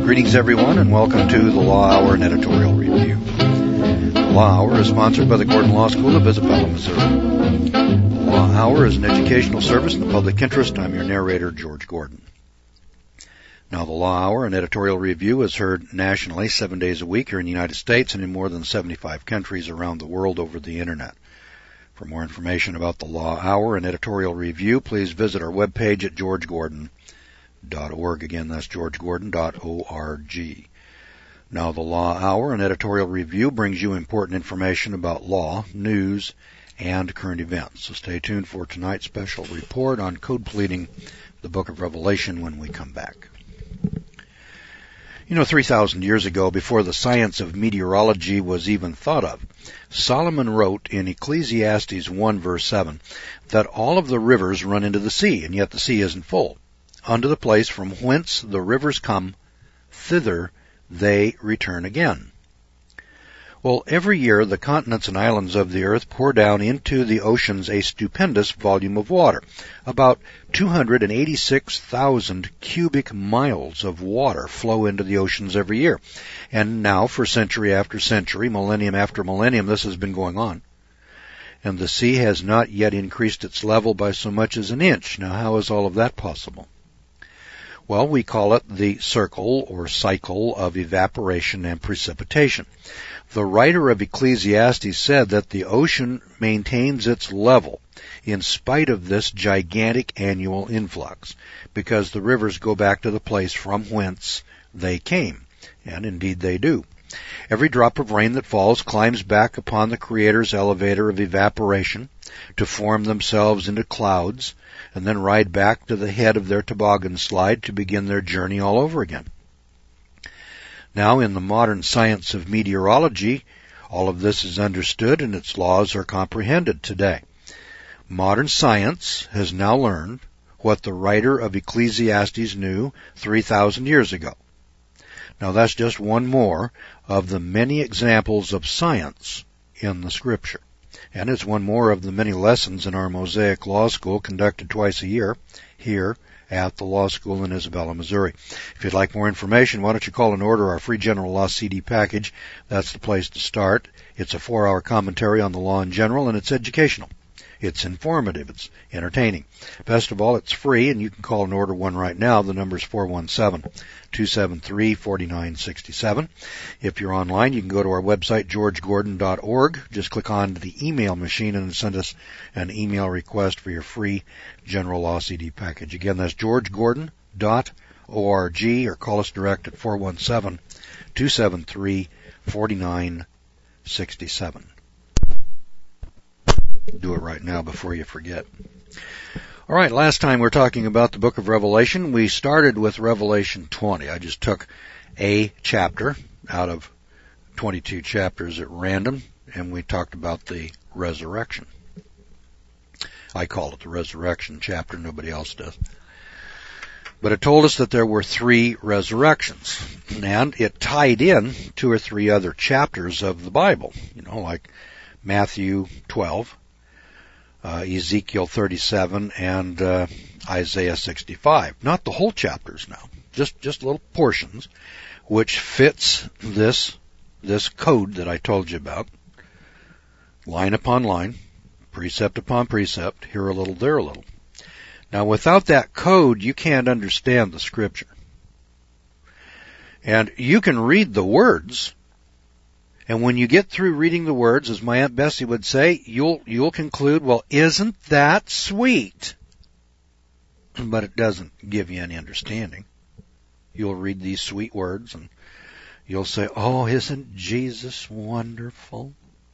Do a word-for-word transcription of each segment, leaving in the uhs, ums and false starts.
Greetings, everyone, and welcome to the Law Hour and Editorial Review. The Law Hour is sponsored by the Gordon Law School of Isabella, Missouri. The Law Hour is an educational service in the public interest. I'm your narrator, George Gordon. Now, the Law Hour and Editorial Review is heard nationally seven days a week here in the United States and in more than seventy-five countries around the world over the Internet. For more information about the Law Hour and Editorial Review, please visit our webpage at george gordon dot org. Again, that's george gordon dot org. Now, the Law Hour and Editorial Review brings you important information about law, news, and current events. So stay tuned for tonight's special report on code pleading the Book of Revelation when we come back. You know, three thousand years ago, before the science of meteorology was even thought of, Solomon wrote in Ecclesiastes one verse seven that all of the rivers run into the sea, and yet the sea isn't full. Unto the place from whence the rivers come, thither they return again. Well, every year the continents and islands of the earth pour down into the oceans a stupendous volume of water. About two hundred eighty-six thousand cubic miles of water flow into the oceans every year. And now, for century after century, millennium after millennium, this has been going on. And the sea has not yet increased its level by so much as an inch. Now, how is all of that possible? Well, we call it the circle or cycle of evaporation and precipitation. The writer of Ecclesiastes said that the ocean maintains its level in spite of this gigantic annual influx, because the rivers go back to the place from whence they came, and indeed they do. Every drop of rain that falls climbs back upon the Creator's elevator of evaporation to form themselves into clouds, and then ride back to the head of their toboggan slide to begin their journey all over again. Now, in the modern science of meteorology, all of this is understood and its laws are comprehended today. Modern science has now learned what the writer of Ecclesiastes knew three thousand years ago. Now, that's just one more of the many examples of science in the Scripture. And it's one more of the many lessons in our Mosaic Law School conducted twice a year here at the Law School in Isabella, Missouri. If you'd like more information, why don't you call and order our free General Law C D package. That's the place to start. It's a four-hour commentary on the law in general, and it's educational. It's informative. It's entertaining. Best of all, it's free, and you can call and order one right now. The number is four one seven, two seven three, four nine six seven. If you're online, you can go to our website, george gordon dot org. Just click on the email machine and send us an email request for your free General Law C D package. Again, that's george gordon dot org, or call us direct at four one seven, two seven three, four nine six seven. Do it right now before you forget. All right, last time we were talking about the book of Revelation. We started with Revelation twenty. I just took a chapter out of twenty-two chapters at random, and we talked about the resurrection. I call it the resurrection chapter. Nobody else does. But it told us that there were three resurrections, and it tied in two or three other chapters of the Bible, you know, like Matthew twelve, Uh, Ezekiel thirty-seven, and uh, Isaiah sixty-five. Not the whole chapters now, just just little portions, which fits this this code that I told you about, line upon line, precept upon precept, here a little, there a little. Now, without that code, you can't understand the Scripture. And you can read the words, and when you get through reading the words, as my Aunt Bessie would say, you'll you'll conclude, well, isn't that sweet? But it doesn't give you any understanding. You'll read these sweet words, and you'll say, oh, isn't Jesus wonderful?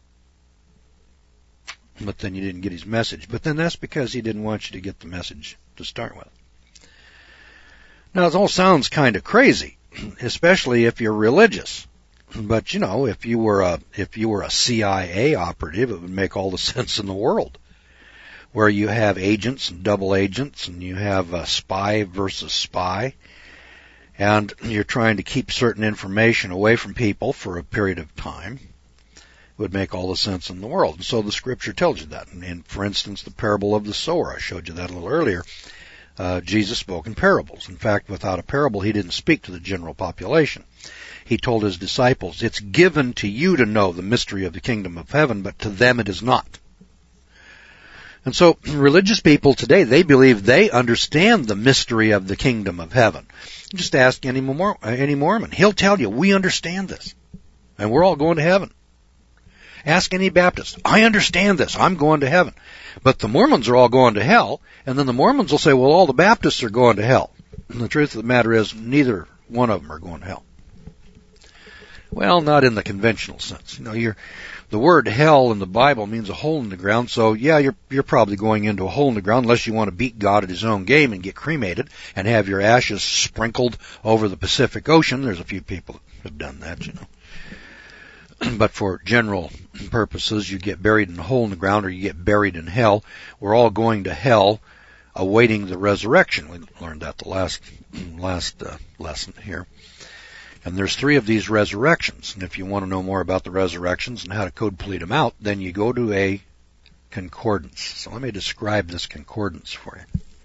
But then you didn't get his message. But then that's because he didn't want you to get the message to start with. Now, it all sounds kind of crazy, especially if you're religious. But, you know, if you were a, if you were a C I A operative, it would make all the sense in the world. Where you have agents and double agents, and you have a spy versus spy, and you're trying to keep certain information away from people for a period of time, it would make all the sense in the world. And so the Scripture tells you that. And, and for instance, the parable of the sower, I showed you that a little earlier. uh, Jesus spoke in parables. In fact, without a parable, he didn't speak to the general population. He told his disciples, it's given to you to know the mystery of the kingdom of heaven, but to them it is not. And so religious people today, they believe they understand the mystery of the kingdom of heaven. Just ask any, Mor- any Mormon. He'll tell you, we understand this. And we're all going to heaven. Ask any Baptist. I understand this. I'm going to heaven. But the Mormons are all going to hell. And then the Mormons will say, well, all the Baptists are going to hell. And the truth of the matter is, neither one of them are going to hell. Well, not in the conventional sense. You know, you're, the word hell in the Bible means a hole in the ground, so yeah, you're, you're probably going into a hole in the ground unless you want to beat God at his own game and get cremated and have your ashes sprinkled over the Pacific Ocean. There's a few people that have done that, you know. But for general purposes, you get buried in a hole in the ground or you get buried in hell. We're all going to hell awaiting the resurrection. We learned that the last, last uh, lesson here. And there's three of these resurrections. And if you want to know more about the resurrections and how to code plead them out, then you go to a concordance. So let me describe this concordance for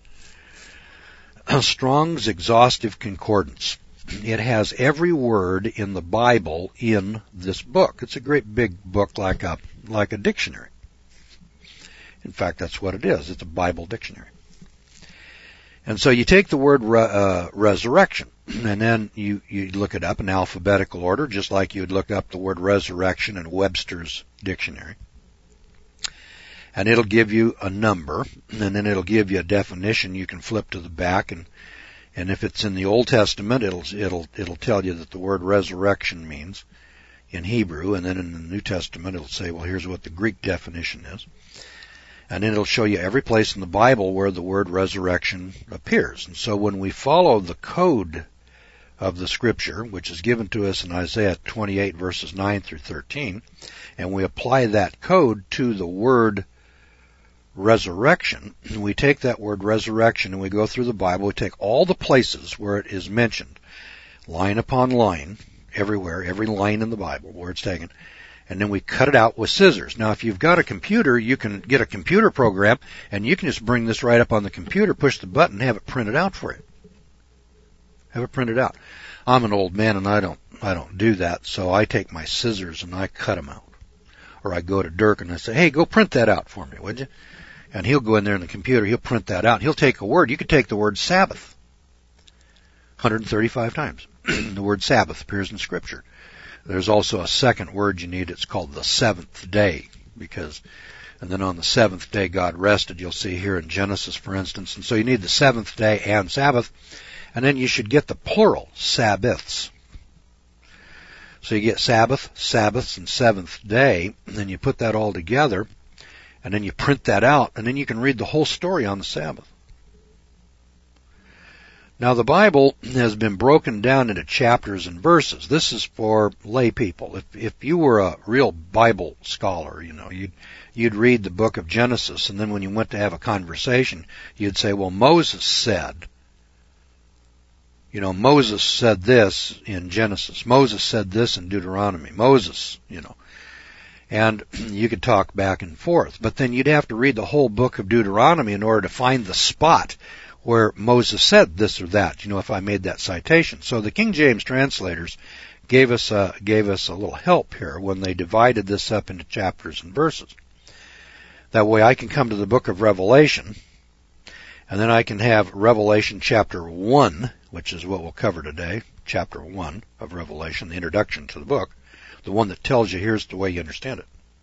you. Strong's Exhaustive Concordance. It has every word in the Bible in this book. It's a great big book like a, like a dictionary. In fact, that's what it is. It's a Bible dictionary. And so you take the word re, uh, resurrection, and then you, you look it up in alphabetical order, just like you would look up the word resurrection in Webster's dictionary. And it'll give you a number, and then it'll give you a definition. You can flip to the back, and and if it's in the Old Testament, it'll it'll it'll tell you that the word resurrection means in Hebrew, and then in the New Testament, it'll say, well, here's what the Greek definition is. And then it'll show you every place in the Bible where the word resurrection appears. And so when we follow the code of the Scripture, which is given to us in Isaiah twenty-eight, verses nine through thirteen, and we apply that code to the word resurrection, and we take that word resurrection and we go through the Bible, we take all the places where it is mentioned, line upon line, everywhere, every line in the Bible where it's taken, and then we cut it out with scissors. Now, if you've got a computer, you can get a computer program, and you can just bring this right up on the computer, push the button, have it printed out for you. Have it printed out. I'm an old man, and I don't, I don't do that, so I take my scissors and I cut them out. Or I go to Dirk and I say, hey, go print that out for me, would you? And he'll go in there in the computer, he'll print that out. He'll take a word. You could take the word Sabbath one hundred thirty-five times. The word Sabbath appears in Scripture. There's also a second word you need. It's called the seventh day, because, and then on the seventh day God rested. You'll see here in Genesis, for instance. And so you need the seventh day and Sabbath, and then you should get the plural, Sabbaths. So you get Sabbath, Sabbaths, and seventh day, and then you put that all together, and then you print that out, and then you can read the whole story on the Sabbath. Now, the Bible has been broken down into chapters and verses. This is for lay people. If, if you were a real Bible scholar, you know, you'd, you'd read the book of Genesis, and then when you went to have a conversation, you'd say, well, Moses said, you know, Moses said this in Genesis. Moses said this in Deuteronomy. Moses, you know. And you could talk back and forth. But then you'd have to read the whole book of Deuteronomy in order to find the spot where Moses said this or that, you know, if I made that citation. So the King James translators gave us a, gave us a little help here when they divided this up into chapters and verses. That way I can come to the book of Revelation, and then I can have Revelation chapter one, which is what we'll cover today, chapter one of Revelation, the introduction to the book, the one that tells you here's the way you understand it.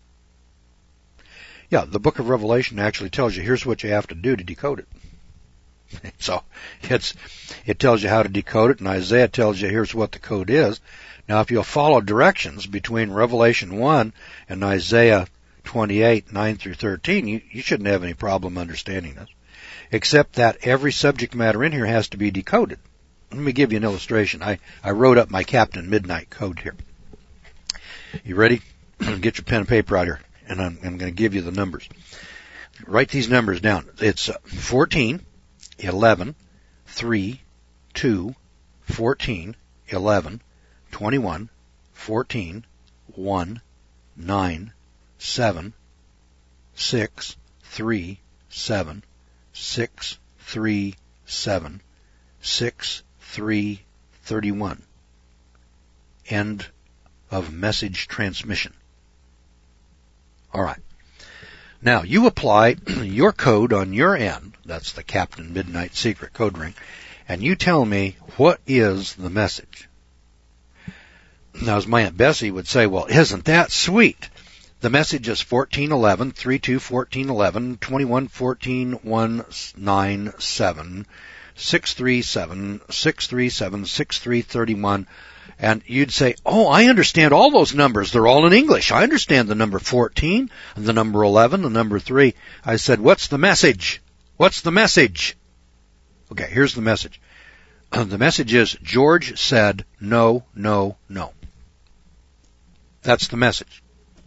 Yeah, the book of Revelation actually tells you here's what you have to do to decode it. So it's, it tells you how to decode it, and Isaiah tells you here's what the code is. Now, if you'll follow directions between Revelation one and Isaiah twenty-eight, nine through thirteen, you, you shouldn't have any problem understanding this. Except that every subject matter in here has to be decoded. Let me give you an illustration. I, I wrote up my Captain Midnight code here. You ready? Get your pen and paper out here, and I'm, I'm going to give you the numbers. Write these numbers down. It's fourteen, eleven, three, two, fourteen, eleven, twenty-one, fourteen, one, nine, seven, six, three, seven, six, three, seven, six three three one. End of message transmission. All right. Now, you apply your code on your end, that's the Captain Midnight Secret code ring, and you tell me what is the message. Now, as my Aunt Bessie would say, well, isn't that sweet? The message is fourteen eleven, thirty-two fourteen eleven, twenty-one fourteen one nine seven, six three seven, six three seven, six three three one. And you'd say, oh, I understand all those numbers. They're all in English. I understand the number fourteen, and the number eleven, the number three. I said, what's the message? What's the message? Okay, here's the message. Uh, the message is, George said, no, no, no. That's the message.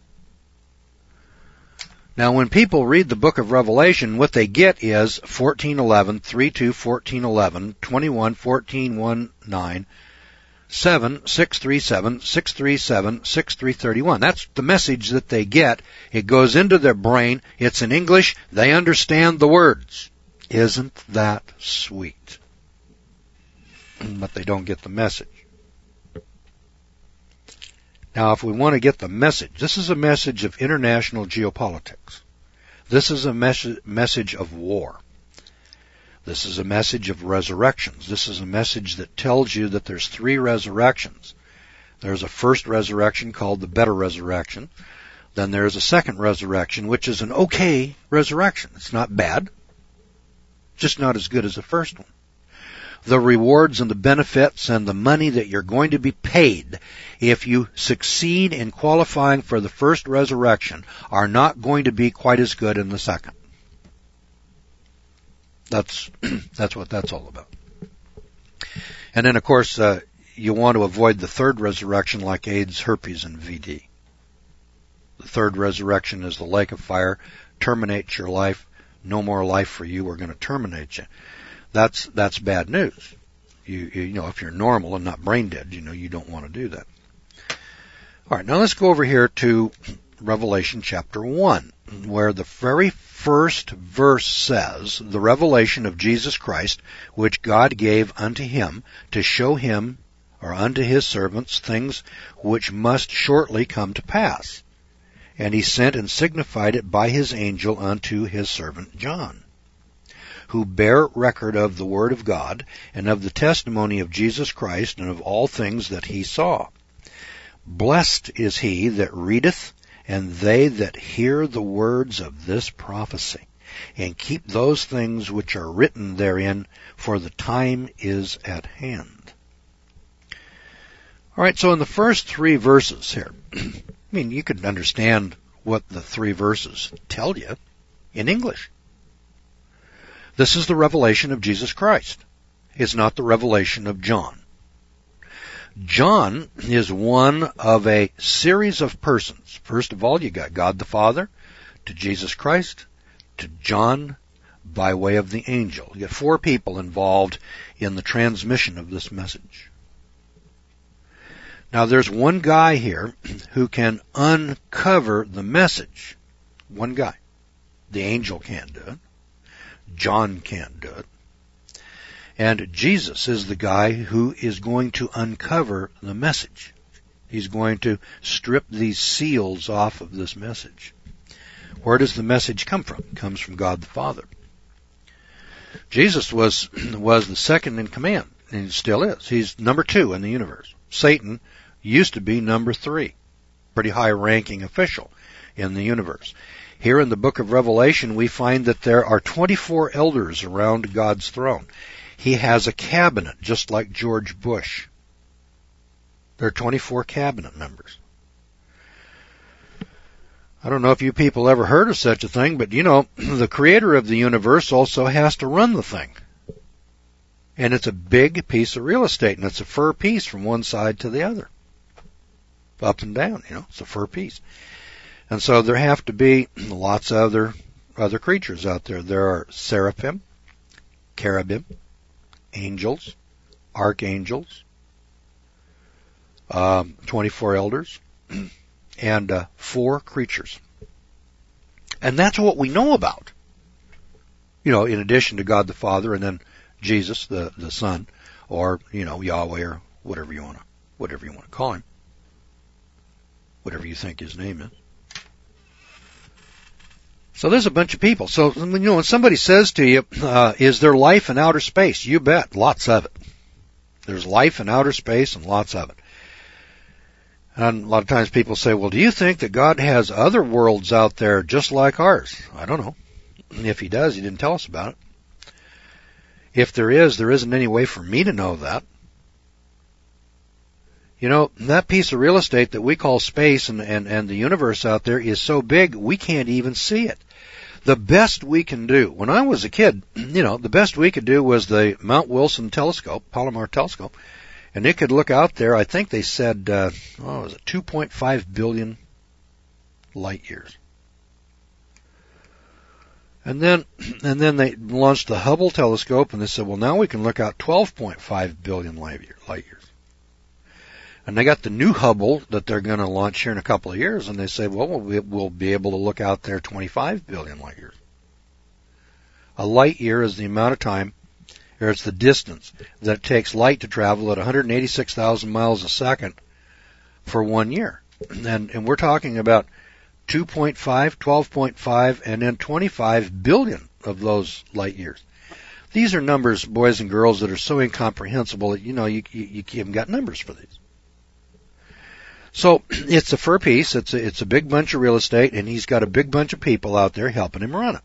Now, when people read the book of Revelation, what they get is fourteen eleven, thirty-two fourteen eleven, twenty-one fourteen nineteen, seven, six three seven, six three seven, six three three one. That's the message that they get. It goes into their brain. It's in English. They understand the words. Isn't that sweet? But they don't get the message. Now, if we want to get the message, this is a message of international geopolitics. This is a mes- message of war. This is a message of resurrections. This is a message that tells you that there's three resurrections. There's a first resurrection called the better resurrection. Then there's a second resurrection, which is an okay resurrection. It's not bad, just not as good as the first one. The rewards and the benefits and the money that you're going to be paid if you succeed in qualifying for the first resurrection are not going to be quite as good in the second. That's that's what that's all about. And then, of course, uh, you want to avoid the third resurrection like AIDS, herpes, and V D. The third resurrection is the lake of fire, terminates your life, no more life for you, we're going to terminate you. That's that's bad news. You, you know, if you're normal and not brain dead, you know, you don't want to do that. All right, now let's go over here to Revelation chapter one, where the very first verse says, the revelation of Jesus Christ, which God gave unto him to show him, or unto his servants, things which must shortly come to pass. And he sent and signified it by his angel unto his servant John, who bear record of the word of God, and of the testimony of Jesus Christ, and of all things that he saw. Blessed is he that readeth, and they that hear the words of this prophecy, and keep those things which are written therein, for the time is at hand. All right, so in the first three verses here, I mean, you could understand what the three verses tell you in English. This is the revelation of Jesus Christ. It's not the revelation of John. John is one of a series of persons. First of all, you got God the Father, to Jesus Christ, to John by way of the angel. You get four people involved in the transmission of this message. Now, there's one guy here who can uncover the message. One guy. The angel can't do it. John can't do it. And Jesus is the guy who is going to uncover the message. He's going to strip these seals off of this message. Where does the message come from? It comes from God the Father. Jesus was was the second in command, and he still is. He's number two in the universe. Satan used to be number three, pretty high-ranking official in the universe. Here in the book of Revelation, we find that there are twenty-four elders around God's throne. He has a cabinet, just like George Bush. There are twenty-four cabinet members. I don't know if you people ever heard of such a thing, but you know, the creator of the universe also has to run the thing. And it's a big piece of real estate, and it's a fur piece from one side to the other. Up and down, you know, it's a fur piece. And so there have to be lots of other, other creatures out there. There are seraphim, cherubim, angels, archangels, um, twenty-four elders, and uh, four creatures. And that's what we know about. You know, in addition to God the Father and then Jesus, the, the Son, or, you know, Yahweh, or whatever you want to, whatever you want to call him. Whatever you think his name is. So there's a bunch of people. So, you know, when somebody says to you, uh, is there life in outer space? You bet. Lots of it. There's life in outer space and lots of it. And a lot of times people say, well, do you think that God has other worlds out there just like ours? I don't know. If he does, he didn't tell us about it. If there is, there isn't any way for me to know that. You know, that piece of real estate that we call space and, and, and the universe out there is so big, we can't even see it. The best we can do, when I was a kid, you know, the best we could do was the Mount Wilson telescope, Palomar telescope, and it could look out there, I think they said, uh, oh, was it two point five billion light years. And then, and then they launched the Hubble telescope, and they said, well, now we can look out twelve point five billion light years. And they got the new Hubble that they're going to launch here in a couple of years, and they say, well, we'll be able to look out there twenty-five billion light years. A light year is the amount of time, or it's the distance that it takes light to travel at one hundred eighty-six thousand miles a second for one year. And, and we're talking about two point five, twelve point five, and then twenty-five billion of those light years. These are numbers, boys and girls, that are so incomprehensible that, you know, you, you, you haven't got numbers for these. So it's a fur piece, it's a, it's a big bunch of real estate, and he's got a big bunch of people out there helping him run it.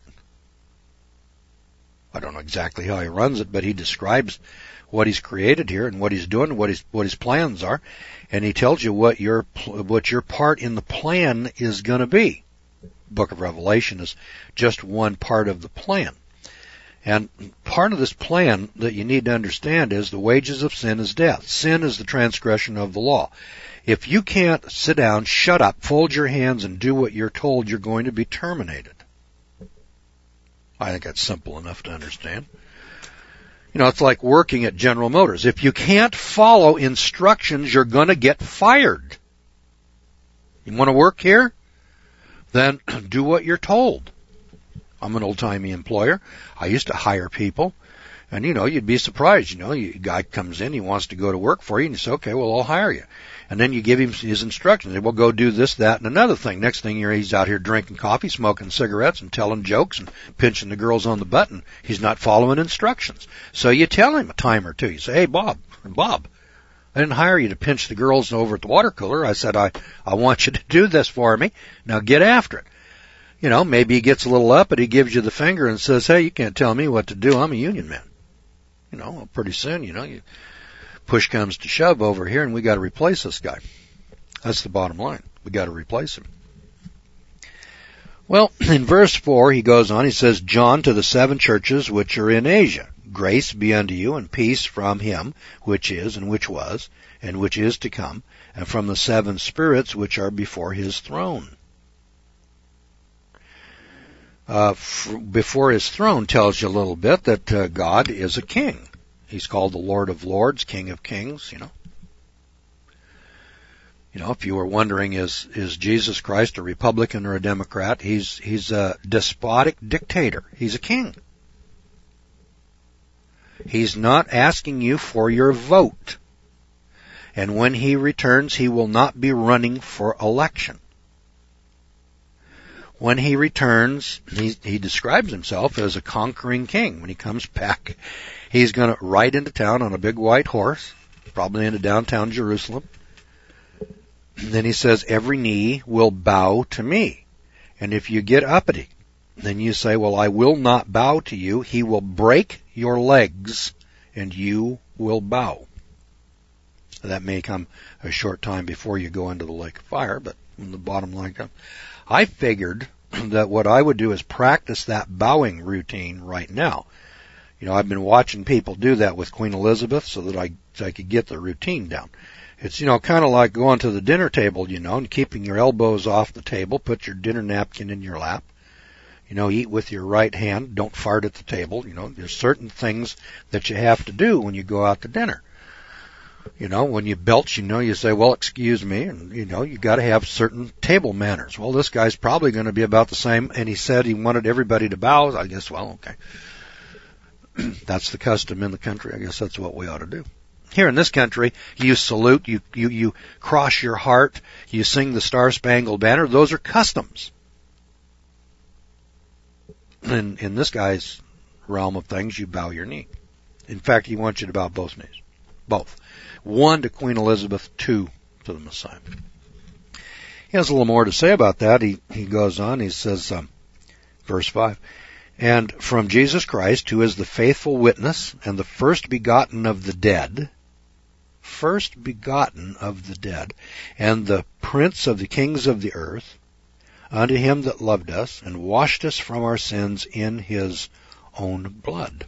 I don't know exactly how he runs it, but he describes what he's created here and what he's doing, what his what his plans are, and he tells you what your what your part in the plan is going to be. Book of Revelation is just one part of the plan. And part of this plan that you need to understand is the wages of sin is death. Sin is the transgression of the law. If you can't sit down, shut up, fold your hands, and do what you're told, you're going to be terminated. I think that's simple enough to understand. You know, it's like working at General Motors. If you can't follow instructions, you're going to get fired. You want to work here? Then do what you're told. I'm an old-timey employer. I used to hire people. And, you know, you'd be surprised. You know, a guy comes in, he wants to go to work for you, and you say, okay, well, I'll hire you. And then you give him his instructions. Well, go do this, that, and another thing. Next thing you're, he's out here drinking coffee, smoking cigarettes, and telling jokes, and pinching the girls on the butt, and he's not following instructions. So you tell him a time or two. You say, hey, Bob, Bob, I didn't hire you to pinch the girls over at the water cooler. I said, I, I want you to do this for me. Now get after it. You know, maybe he gets a little up, but he gives you the finger and says, hey, you can't tell me what to do. I'm a union man. You know, well, pretty soon, you know, you push comes to shove over here, and we got to replace this guy. That's the bottom line. We got to replace him. Well, in verse four, he goes on, he says, John to the seven churches which are in Asia, grace be unto you and peace from him, which is and which was, and which is to come, and from the seven spirits which are before his throne. Uh, f- before his throne tells you a little bit that uh, God is a king. He's called the Lord of Lords, King of Kings, you know. You know, if you were wondering, is is Jesus Christ a Republican or a Democrat? He's he's a despotic dictator. He's a king. He's not asking you for your vote. And when he returns, he will not be running for election. When he returns, he, he describes himself as a conquering king. When he comes back, he's going to ride into town on a big white horse, probably into downtown Jerusalem. And then he says, every knee will bow to me. And if you get uppity, then you say, well, I will not bow to you. He will break your legs, and you will bow. That may come a short time before you go into the lake of fire, but when the bottom line comes, I figured that what I would do is practice that bowing routine right now. You know, I've been watching people do that with Queen Elizabeth so that I, so I could get the routine down. It's, you know, kind of like going to the dinner table, you know, and keeping your elbows off the table, put your dinner napkin in your lap. You know, eat with your right hand, don't fart at the table. You know, there's certain things that you have to do when you go out to dinner. You know, when you belch, you know, you say, well, excuse me, and, you know, you got to have certain table manners. Well, this guy's probably going to be about the same, and he said he wanted everybody to bow. I guess, well, okay. That's the custom in the country. I guess that's what we ought to do. Here in this country, you salute, you, you, you cross your heart, you sing the Star-Spangled Banner. Those are customs. In, in this guy's realm of things, you bow your knee. In fact, he wants you to bow both knees. Both. One to Queen Elizabeth, two to the Messiah. He has a little more to say about that. He, he goes on, he says, um, verse five, and from Jesus Christ, who is the faithful witness and the first begotten of the dead, first begotten of the dead, and the prince of the kings of the earth, unto him that loved us and washed us from our sins in his own blood.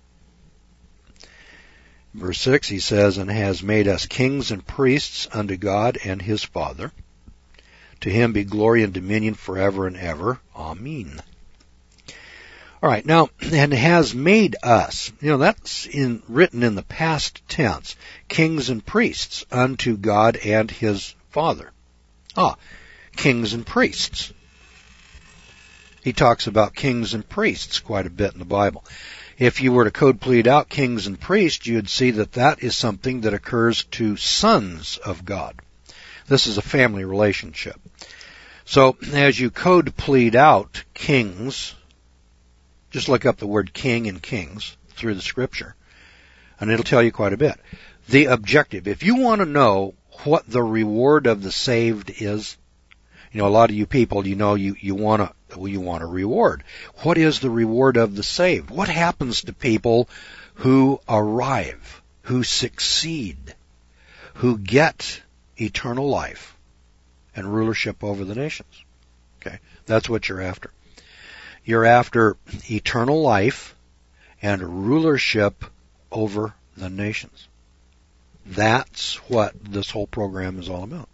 Verse six, he says, and has made us kings and priests unto God and his Father. To him be glory and dominion forever and ever. Amen. All right, now, and has made us. You know, that's in, written in the past tense. Kings and priests unto God and his Father. Ah, kings and priests. He talks about kings and priests quite a bit in the Bible. If you were to code plead out kings and priests, you'd see that that is something that occurs to sons of God. This is a family relationship. So as you code plead out kings, just look up the word king and kings through the scripture, and it'll tell you quite a bit. The objective, if you want to know what the reward of the saved is, you know, a lot of you people, you know, you, you want to, well, you want a reward. What is the reward of the saved? What happens to people who arrive, who succeed, who get eternal life and rulership over the nations? Okay, that's what you're after. You're after eternal life and rulership over the nations. That's what this whole program is all about.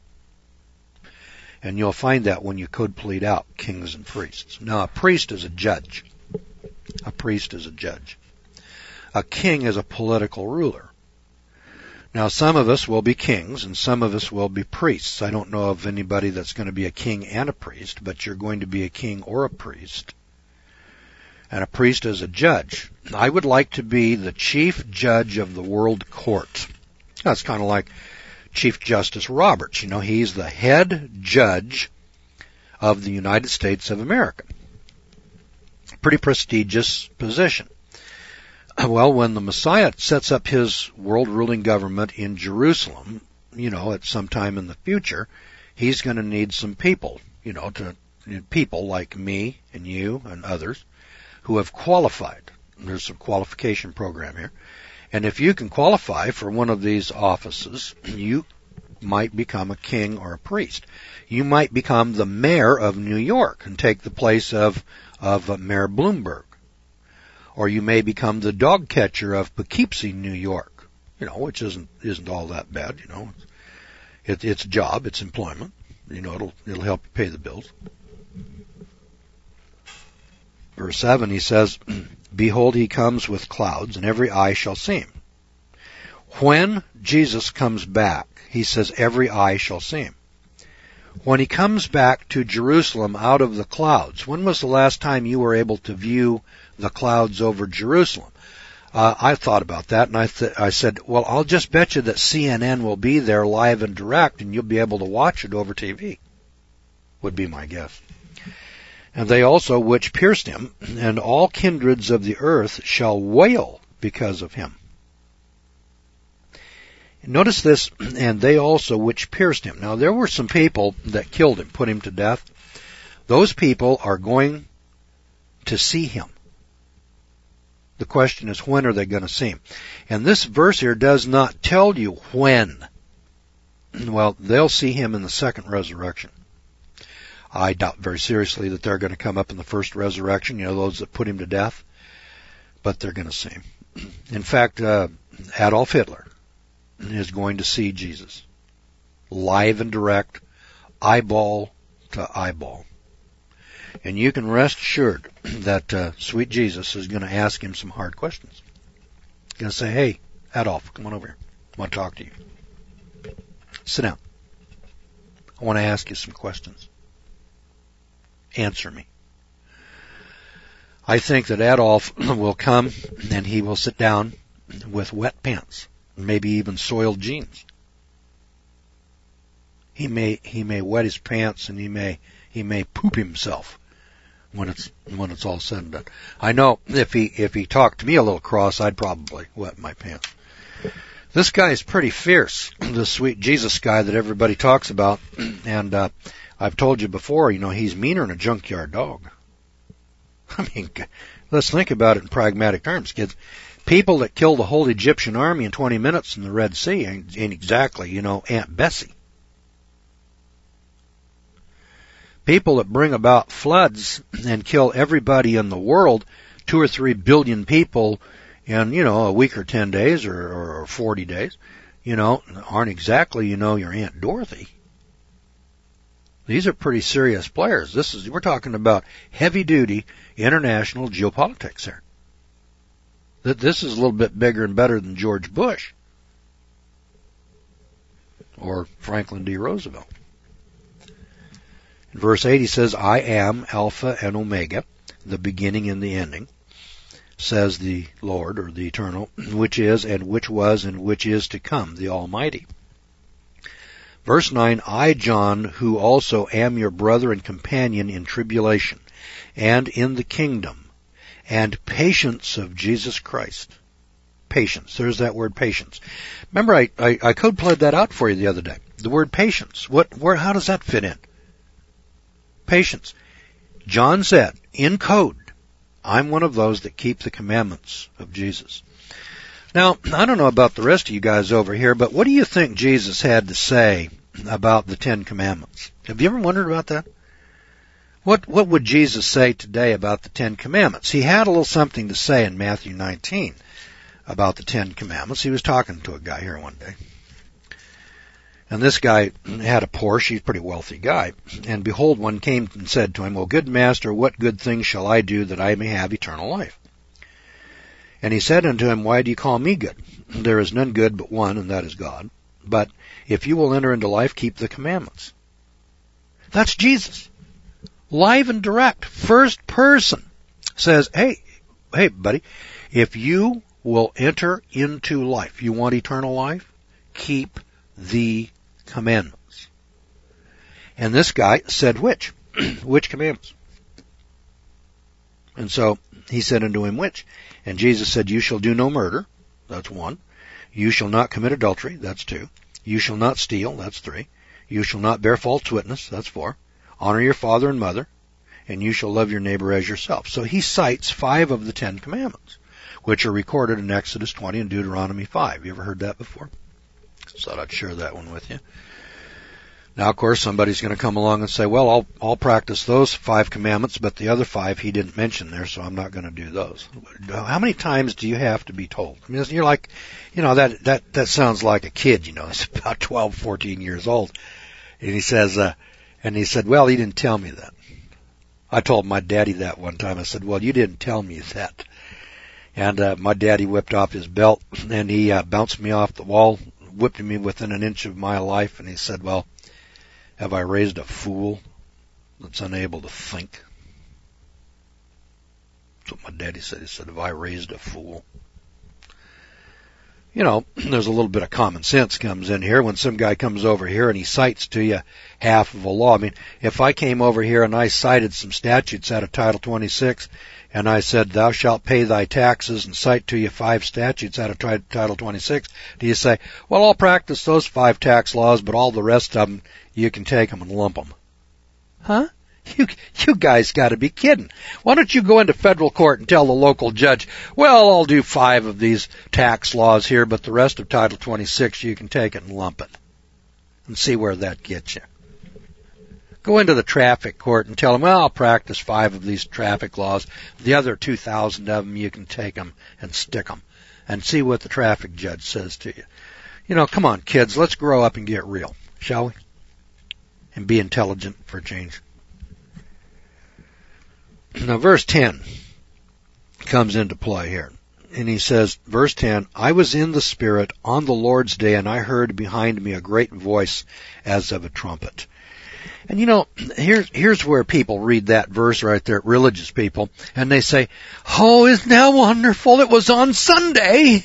And you'll find that when you code plead out kings and priests. Now, a priest is a judge. A priest is a judge. A king is a political ruler. Now, some of us will be kings and some of us will be priests. I don't know of anybody that's going to be a king and a priest, but you're going to be a king or a priest. And a priest is a judge. I would like to be the chief judge of the world court. That's kind of like Chief Justice Roberts. You know, he's the head judge of the United States of America. Pretty prestigious position. Well, when the Messiah sets up his world-ruling government in Jerusalem, you know, at some time in the future, he's going to need some people, you know, to people like me and you and others who have qualified. There's a qualification program here. And if you can qualify for one of these offices, you might become a king or a priest. You might become the mayor of New York and take the place of, of uh, Mayor Bloomberg. Or you may become the dog catcher of Poughkeepsie, New York, you know, which isn't isn't all that bad, you know. It, it's a job, it's employment. You know, it'll it'll help you pay the bills. Verse seven, he says, behold, he comes with clouds, and every eye shall see him. When Jesus comes back, he says, every eye shall see him. When he comes back to Jerusalem out of the clouds, when was the last time you were able to view the clouds over Jerusalem? Uh, I thought about that, and I, th- I said, well, I'll just bet you that C N N will be there live and direct, and you'll be able to watch it over T V, would be my guess. And they also which pierced him, and all kindreds of the earth shall wail because of him. Notice this, and they also which pierced him. Now, there were some people that killed him, put him to death. Those people are going to see him. The question is, when are they going to see him? And this verse here does not tell you when. Well, they'll see him in the second resurrection. I doubt very seriously that they're going to come up in the first resurrection, you know, those that put him to death. But they're going to see him. In fact, uh, Adolf Hitler is going to see Jesus. Live and direct, eyeball to eyeball. And you can rest assured that uh, sweet Jesus is going to ask him some hard questions. He's going to say, hey, Adolf, come on over here. I want to talk to you. Sit down. I want to ask you some questions. Answer me. I think that Adolf will come and he will sit down with wet pants, maybe even soiled jeans. He may he may wet his pants and he may he may poop himself when it's when it's all said and done. I know if he if he talked to me a little cross, I'd probably wet my pants. This guy is pretty fierce, the sweet Jesus guy that everybody talks about, and uh, I've told you before, you know, he's meaner than a junkyard dog. I mean, let's think about it in pragmatic terms, kids. People that kill the whole Egyptian army in twenty minutes in the Red Sea ain't, ain't exactly, you know, Aunt Bessie. People that bring about floods and kill everybody in the world, two or three billion people in, you know, a week or ten days or, or forty days, you know, aren't exactly, you know, your Aunt Dorothy. These are pretty serious players. This is, we're talking about heavy-duty international geopolitics here. This is a little bit bigger and better than George Bush or Franklin D. Roosevelt. In verse eight, he says, I am Alpha and Omega, the beginning and the ending, says the Lord, or the Eternal, which is and which was and which is to come, the Almighty. Verse nine, I, John, who also am your brother and companion in tribulation, and in the kingdom, and patience of Jesus Christ. Patience. There's that word patience. Remember, I, I, I code played that out for you the other day. The word patience. What, where, how does that fit in? Patience. John said, in code, I'm one of those that keep the commandments of Jesus. Now, I don't know about the rest of you guys over here, but what do you think Jesus had to say about the Ten Commandments? Have you ever wondered about that? What what would Jesus say today about the Ten Commandments? He had a little something to say in Matthew nineteen about the Ten Commandments. He was talking to a guy here one day. And this guy had a Porsche. He's a pretty wealthy guy. And behold, one came and said to him, well, good master, what good thing shall I do that I may have eternal life? And he said unto him, why do you call me good? There is none good but one, and that is God. But if you will enter into life, keep the commandments. That's Jesus. Live and direct. First person says, hey, hey, buddy, if you will enter into life, you want eternal life, keep the commandments. And this guy said which? Which commandments? And so he said unto him, which? And Jesus said, you shall do no murder. That's one. You shall not commit adultery. That's two. You shall not steal. That's three. You shall not bear false witness. That's four. Honor your father and mother. And you shall love your neighbor as yourself. So he cites five of the Ten Commandments, which are recorded in Exodus twenty and Deuteronomy five. You ever heard that before? So I'd share that one with you. Now, of course, somebody's going to come along and say, well, I'll, I'll practice those five commandments, but the other five he didn't mention there, so I'm not going to do those. How many times do you have to be told? I mean, you're like, you know, that, that, that sounds like a kid, you know, he's about twelve, fourteen years old. And he says, uh, and he said, well, he didn't tell me that. I told my daddy that one time. I said, well, you didn't tell me that. And, uh, my daddy whipped off his belt and he, uh, bounced me off the wall, whipped me within an inch of my life, and he said, well, have I raised a fool that's unable to think? That's what my daddy said. He said, have I raised a fool? You know, there's a little bit of common sense comes in here when some guy comes over here and he cites to you half of a law. I mean, if I came over here and I cited some statutes out of Title twenty-six and I said, thou shalt pay thy taxes, and cite to you five statutes out of Title twenty-six, do you say, well, I'll practice those five tax laws, but all the rest of them, you can take them and lump them? Huh? You, you guys got to be kidding. Why don't you go into federal court and tell the local judge, well, I'll do five of these tax laws here, but the rest of Title twenty-six, you can take it and lump it, and see where that gets you. Go into the traffic court and tell them, well, I'll practice five of these traffic laws. The other two thousand of them, you can take them and stick them, and see what the traffic judge says to you. You know, come on, kids, let's grow up and get real, shall we? And be intelligent for a change. Now, verse ten comes into play here. And he says, verse ten, I was in the Spirit on the Lord's day, and I heard behind me a great voice as of a trumpet. And you know, here's, here's where people read that verse right there, religious people, and they say, oh, isn't that wonderful? It was on Sunday.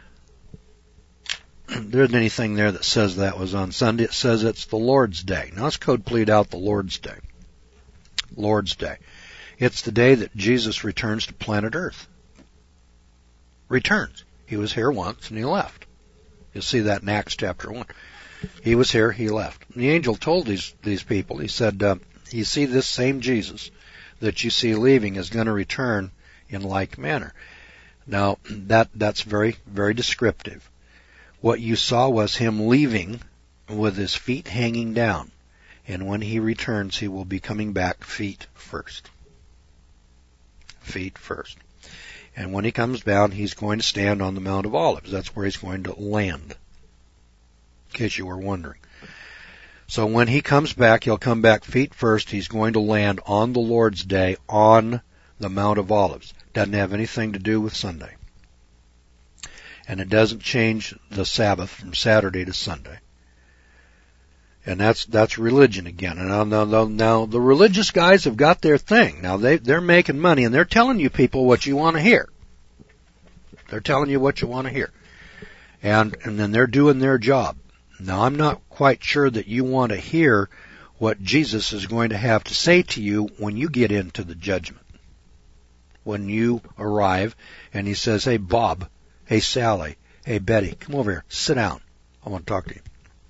There isn't anything there that says that was on Sunday. It says it's the Lord's Day. Now let's code plead out the Lord's Day. Lord's Day. It's the day that Jesus returns to planet Earth. Returns. He was here once and he left. You'll see that in Acts chapter one. He was here, he left. And the angel told these, these people, he said, uh, you see this same Jesus that you see leaving is going to return in like manner. Now, that, that's very, very descriptive. What you saw was him leaving with his feet hanging down. And when he returns, he will be coming back feet first. Feet first. And when he comes down, he's going to stand on the Mount of Olives. That's where he's going to land. In case you were wondering. So when he comes back, he'll come back feet first. He's going to land on the Lord's Day on the Mount of Olives. Doesn't have anything to do with Sunday. And it doesn't change the Sabbath from Saturday to Sunday. And that's that's religion again. And now, now, now the religious guys have got their thing. Now they they're making money and they're telling you people what you want to hear. They're telling you what you want to hear, and and then they're doing their job. Now I'm not quite sure that you want to hear what Jesus is going to have to say to you when you get into the judgment. When you arrive and he says, "Hey Bob, hey Sally, hey Betty, come over here, sit down. I want to talk to you."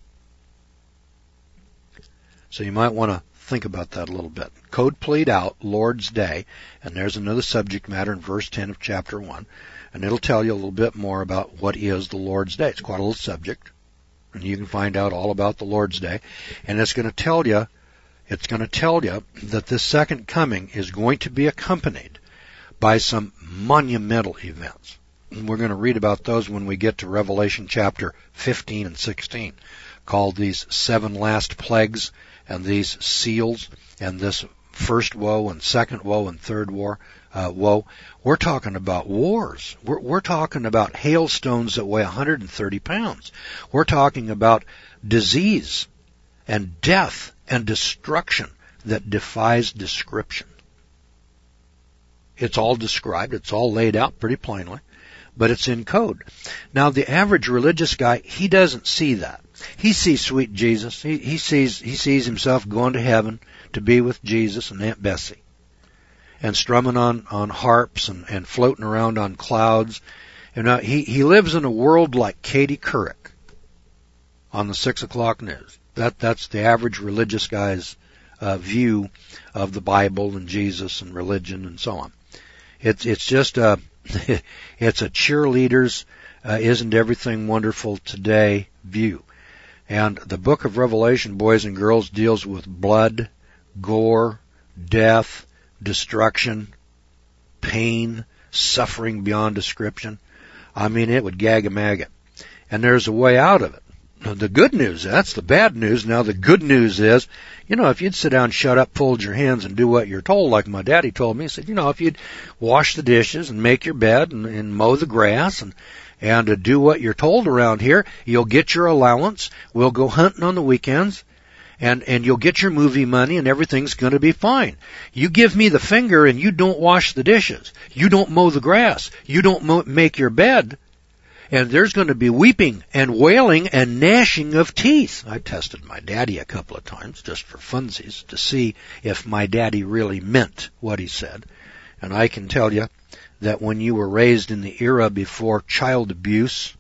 So you might want to think about that a little bit. Code plead out Lord's Day, and there's another subject matter in verse ten of chapter one, and it'll tell you a little bit more about what is the Lord's Day. It's quite a little subject, and you can find out all about the Lord's Day, and it's going to tell you, it's going to tell you that this second coming is going to be accompanied by some monumental events. And we're going to read about those when we get to Revelation chapter fifteen and sixteen, called these seven last plagues, and these seals, and this first woe, and second woe, and third war, uh, woe. We're talking about wars. We're, we're talking about hailstones that weigh one hundred thirty pounds. We're talking about disease, and death, and destruction that defies description. It's all described. It's all laid out pretty plainly, but it's in code. Now, the average religious guy, he doesn't see that. He sees sweet Jesus. He, he sees he sees himself going to heaven to be with Jesus and Aunt Bessie, and strumming on, on harps and, and floating around on clouds. And uh, he he lives in a world like Katie Couric on the six o'clock news. That that's the average religious guy's uh, view of the Bible and Jesus and religion and so on. It's it's just a it's a cheerleader's uh, isn't everything wonderful today view. And the book of Revelation, boys and girls, deals with blood, gore, death, destruction, pain, suffering beyond description. I mean, it would gag a maggot. And there's a way out of it. The good news, that's the bad news. Now, the good news is, you know, if you'd sit down, shut up, fold your hands, and do what you're told, like my daddy told me, he said, you know, if you'd wash the dishes and make your bed and, and mow the grass and And to do what you're told around here, you'll get your allowance. We'll go hunting on the weekends, and and you'll get your movie money, and everything's going to be fine. You give me the finger, and you don't wash the dishes. You don't mow the grass. You don't mow, make your bed, and there's going to be weeping and wailing and gnashing of teeth. I tested my daddy a couple of times just for funsies to see if my daddy really meant what he said, and I can tell you that when you were raised in the era before child abuse,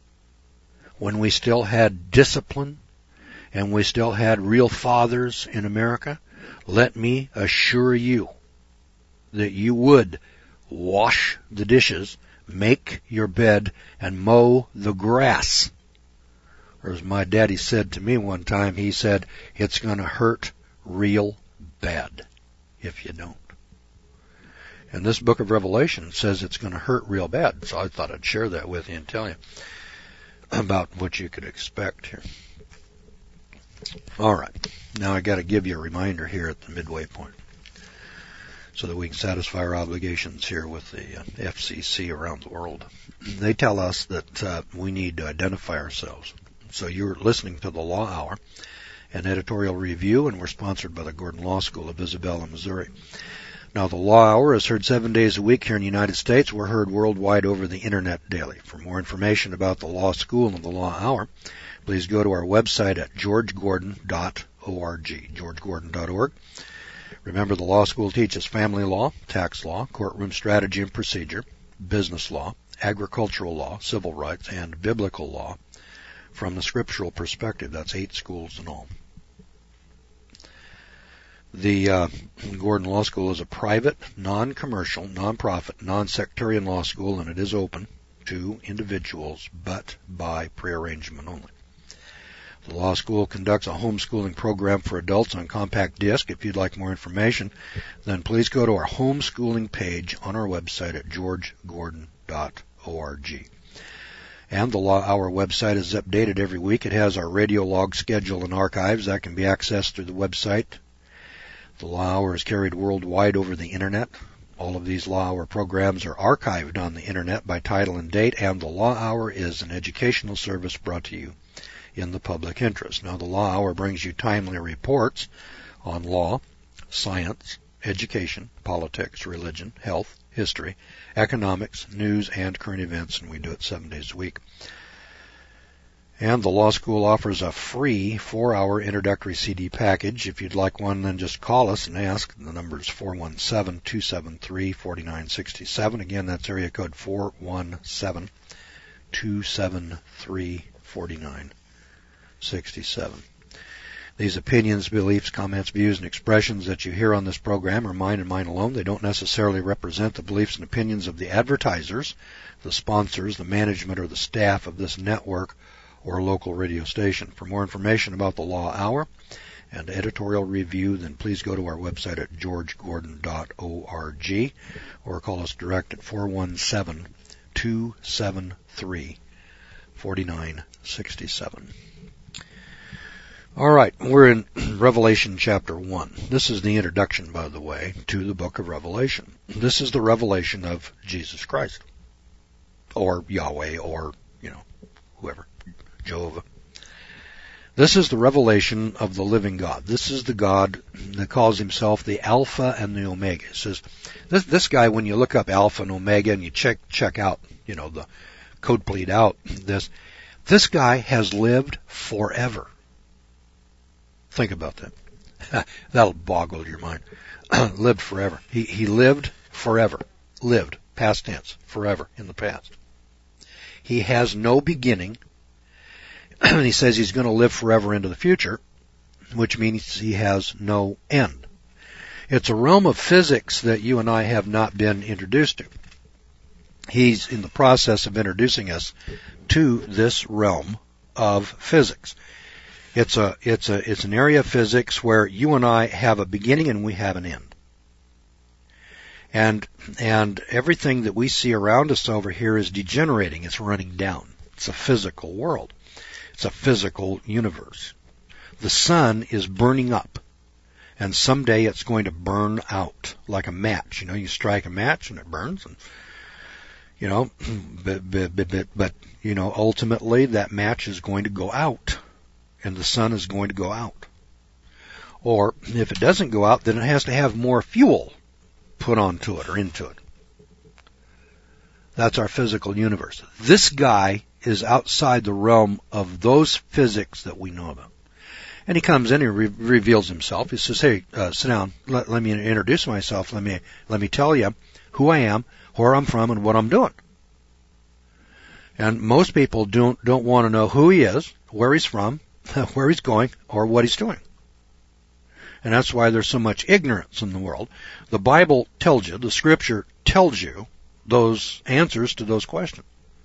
when we still had discipline, and we still had real fathers in America, let me assure you that you would wash the dishes, make your bed, and mow the grass. Or as my daddy said to me one time, he said, it's going to hurt real bad if you don't. And this book of Revelation says it's going to hurt real bad. So I thought I'd share that with you and tell you about what you could expect here. All right. Now I got to give you a reminder here at the midway point so that we can satisfy our obligations here with the uh, F C C around the world. They tell us that uh, we need to identify ourselves. So you're listening to the Law Hour, and editorial review, and we're sponsored by the Gordon Law School of Isabella, Missouri. Now, the Law Hour is heard seven days a week here in the United States. We're heard worldwide over the Internet daily. For more information about the Law School and the Law Hour, please go to our website at george gordon dot org, george gordon dot org. Remember, the law school teaches family law, tax law, courtroom strategy and procedure, business law, agricultural law, civil rights, and biblical law from the scriptural perspective. That's eight schools in all. The uh, Gordon Law School is a private, non-commercial, non-profit, non-sectarian law school, and it is open to individuals, but by prearrangement only. The law school conducts a homeschooling program for adults on compact disc. If you'd like more information, then please go to our homeschooling page on our website at george gordon dot org. And the Law Hour website is updated every week. It has our radio log schedule and archives that can be accessed through the website. The Law Hour is carried worldwide over the Internet. All of these Law Hour programs are archived on the Internet by title and date, and the Law Hour is an educational service brought to you in the public interest. Now, the Law Hour brings you timely reports on law, science, education, politics, religion, health, history, economics, news, and current events, and we do it seven days a week. And the law school offers a free four-hour introductory C D package. If you'd like one, then just call us and ask. The number is four one seven, two seven three, four nine six seven. Again, that's area code four one seven, two seven three, four nine six seven. These opinions, beliefs, comments, views, and expressions that you hear on this program are mine and mine alone. They don't necessarily represent the beliefs and opinions of the advertisers, the sponsors, the management, or the staff of this network or local radio station. For more information about the Law Hour and editorial review, then please go to our website at george gordon dot org or call us direct at four one seven, two seven three, four nine six seven. All right, we're in Revelation chapter one. This is the introduction, by the way, to the book of Revelation. This is the revelation of Jesus Christ, or Yahweh, or, you know, whoever, Jehovah. This is the revelation of the living God. This is the God that calls himself the Alpha and the Omega. It says, this, this guy, when you look up Alpha and Omega and you check, check out, you know, the code plead out, this, this guy has lived forever. Think about that. That'll boggle your mind. Lived forever. He, he lived forever. Lived, past tense, forever, in the past. He has no beginning. He says he's going to live forever into the future, which means he has no end. It's a realm of physics that you and I have not been introduced to. He's in the process of introducing us to this realm of physics. It's a, it's a, it's an area of physics where you and I have a beginning and we have an end. And, and everything that we see around us over here is degenerating. It's running down. It's a physical world. It's a physical universe. The sun is burning up, and someday it's going to burn out like a match. You know, you strike a match and it burns, and, you know, but, but, but, but, you know, ultimately that match is going to go out. And the sun is going to go out. Or if it doesn't go out, then it has to have more fuel put onto it or into it. That's our physical universe. This guy is outside the realm of those physics that we know about. And he comes in, he re- reveals himself. He says, hey, uh, sit down, let, let me introduce myself, let me, let me tell you who I am, where I'm from, and what I'm doing. And most people don't, don't want to know who he is, where he's from, where he's going, or what he's doing. And that's why there's so much ignorance in the world. The Bible tells you, the Scripture tells you those answers to those questions.